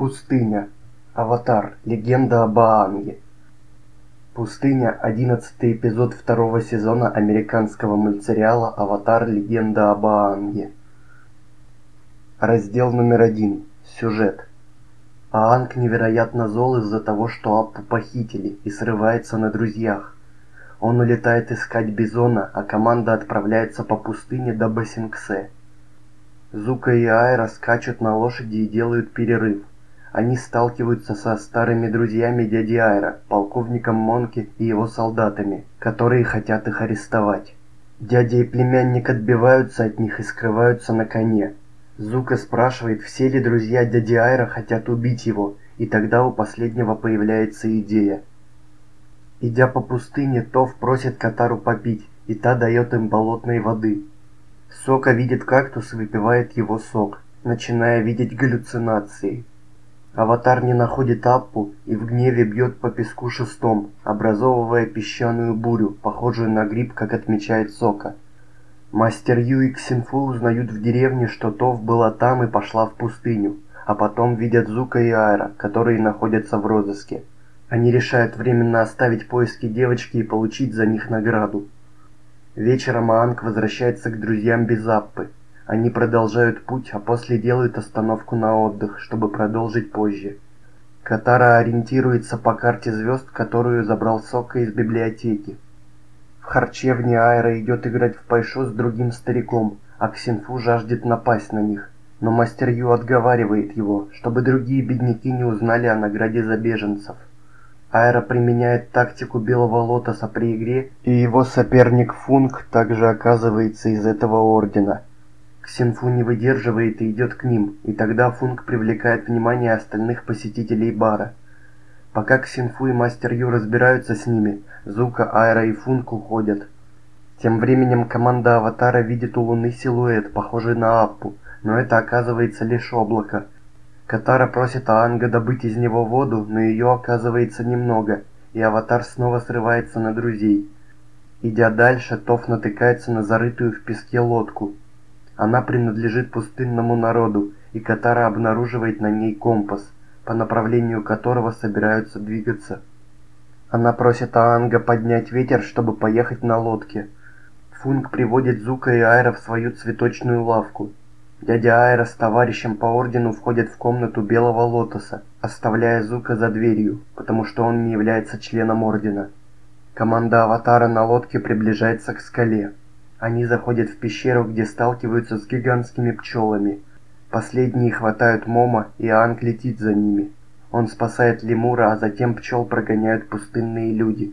Пустыня. Аватар. Легенда об Аанге. Пустыня. 11-й эпизод второго сезона американского мультсериала «Аватар. Легенда об Аанге». Раздел номер 1. Сюжет. Аанг невероятно зол из-за того, что Аппу похитили, и срывается на друзьях. Он улетает искать Бизона, а команда отправляется по пустыне до Басингсе. Зука и Айра скачут на лошади и делают перерыв. Они сталкиваются со старыми друзьями дяди Айра, полковником Монки и его солдатами, которые хотят их арестовать. Дядя и племянник отбиваются от них и скрываются на коне. Зука спрашивает, все ли друзья дяди Айра хотят убить его, и тогда у последнего появляется идея. Идя по пустыне, Тоф просит Катару попить, и та дает им болотной воды. Сока видит кактус и выпивает его сок, начиная видеть галлюцинации. Аватар не находит Аппу и в гневе бьет по песку шестом, образовывая песчаную бурю, похожую на гриб, как отмечает Сока. Мастер Ю и Ксинфу узнают в деревне, что Тоф была там и пошла в пустыню, а потом видят Зука и Айра, которые находятся в розыске. Они решают временно оставить поиски девочки и получить за них награду. Вечером Аанг возвращается к друзьям без Аппы. Они продолжают путь, а после делают остановку на отдых, чтобы продолжить позже. Катара ориентируется по карте звезд, которую забрал Сока из библиотеки. В харчевне Айра идет играть в пайшо с другим стариком, а Ксинфу жаждет напасть на них. Но мастер Ю отговаривает его, чтобы другие бедняки не узнали о награде за беженцев. Айра применяет тактику белого лотоса при игре, и его соперник Фунг также оказывается из этого ордена. Ксинфу не выдерживает и идет к ним, и тогда Фунг привлекает внимание остальных посетителей бара. Пока Ксинфу и мастер Ю разбираются с ними, Зука, Айра и Фунг уходят. Тем временем команда Аватара видит у Луны силуэт, похожий на Аппу, но это оказывается лишь облако. Катара просит Аанга добыть из него воду, но ее оказывается немного, и Аватар снова срывается на друзей. Идя дальше, Тоф натыкается на зарытую в песке лодку. Она принадлежит пустынному народу, и Катара обнаруживает на ней компас, по направлению которого собираются двигаться. Она просит Аанга поднять ветер, чтобы поехать на лодке. Фунг приводит Зука и Айра в свою цветочную лавку. Дядя Айра с товарищем по ордену входят в комнату Белого Лотоса, оставляя Зука за дверью, потому что он не является членом ордена. Команда Аватара на лодке приближается к скале. Они заходят в пещеру, где сталкиваются с гигантскими пчелами. Последние хватают Момо, и Аанг летит за ними. Он спасает лемура, а затем пчел прогоняют пустынные люди.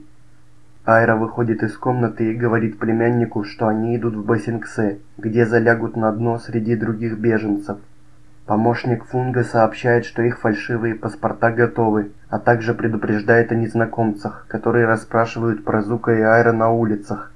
Айра выходит из комнаты и говорит племяннику, что они идут в Басингсе, где залягут на дно среди других беженцев. Помощник Фунга сообщает, что их фальшивые паспорта готовы, а также предупреждает о незнакомцах, которые расспрашивают про Зука и Айра на улицах.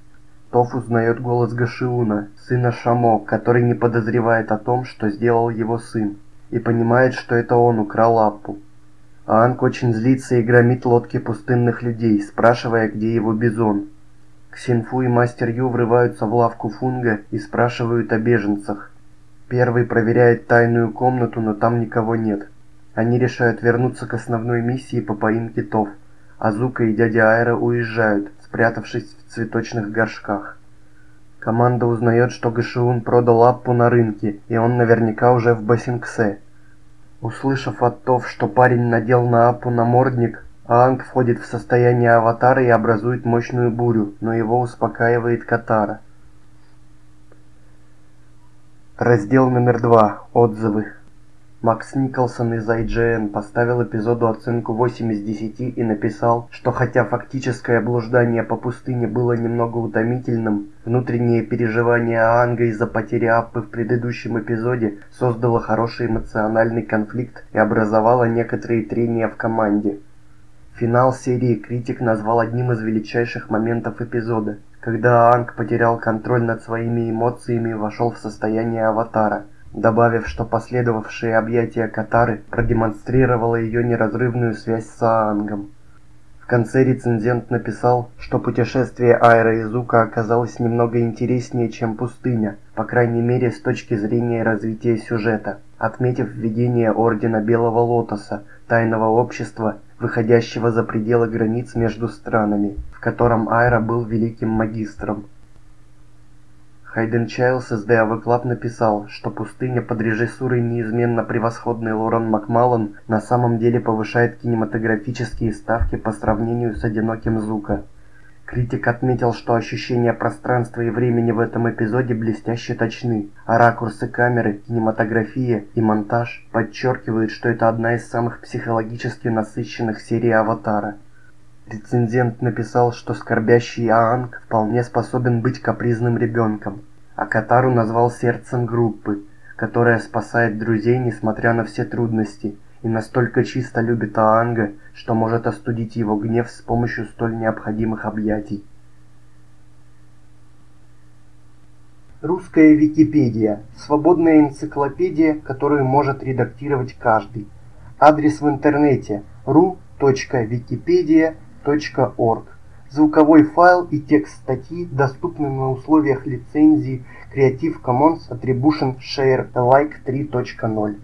Тоф узнает голос Гашиуна, сына Шамо, который не подозревает о том, что сделал его сын, и понимает, что это он украл Аппу. Аанг очень злится и громит лодки пустынных людей, спрашивая, где его Бизон. Ксинфу и мастер Ю врываются в лавку Фунга и спрашивают о беженцах. Первый проверяет тайную комнату, но там никого нет. Они решают вернуться к основной миссии по поимке Тоф, а Зука и дядя Айра уезжают, спрятавшись в цветочных горшках. Команда узнает, что Гашиун продал Аппу на рынке, и он наверняка уже в Басингсе. Услышав от Тоф, что парень надел на Аппу намордник, Аанг входит в состояние Аватара и образует мощную бурю, но его успокаивает Катара. Раздел номер 2. Отзывы. Макс Николсон из IGN поставил эпизоду оценку 8 из 10 и написал, что хотя фактическое блуждание по пустыне было немного утомительным, внутреннее переживание Аанга из-за потери Аппы в предыдущем эпизоде создало хороший эмоциональный конфликт и образовало некоторые трения в команде. Финал серии критик назвал одним из величайших моментов эпизода, когда Аанг потерял контроль над своими эмоциями и вошел в состояние Аватара, добавив, что последовавшее объятие Катары продемонстрировало ее неразрывную связь с Аангом. В конце рецензент написал, что путешествие Айра и Зука оказалось немного интереснее, чем пустыня, по крайней мере с точки зрения развития сюжета. отметив введение Ордена Белого Лотоса, тайного общества, выходящего за пределы границ между странами, в котором Айра был великим магистром. Хайден Чайлз из The Ava Club написал, что «Пустыня» под режиссурой неизменно превосходный Лорен Макмаллан на самом деле повышает кинематографические ставки по сравнению с «Одиноким Зука». Критик отметил, что ощущения пространства и времени в этом эпизоде блестяще точны, а ракурсы камеры, кинематография и монтаж подчеркивают, что это одна из самых психологически насыщенных серий «Аватара». Рецензент написал, что скорбящий Аанг вполне способен быть капризным ребенком, а Катару назвал сердцем группы, которая спасает друзей несмотря на все трудности, и настолько чисто любит Аанга, что может остудить его гнев с помощью столь необходимых объятий. Русская Википедия – свободная энциклопедия, которую может редактировать каждый. Адрес в интернете ru.wikipedia.org. Звуковой файл и текст статьи доступны на условиях лицензии Creative Commons Attribution Share Alike 3.0.